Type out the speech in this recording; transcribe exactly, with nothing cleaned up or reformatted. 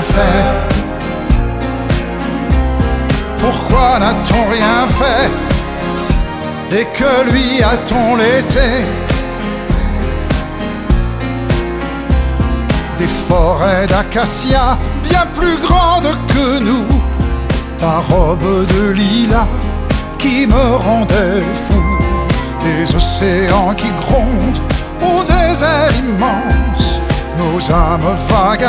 rien fait? Pourquoi n'a-t-on rien fait? Et que lui a-t-on laissé? Des forêts d'acacia bien plus grandes que nous, ta robe de lilas qui me rendait fou, des océans qui grondent au désert immense, nos âmes vagues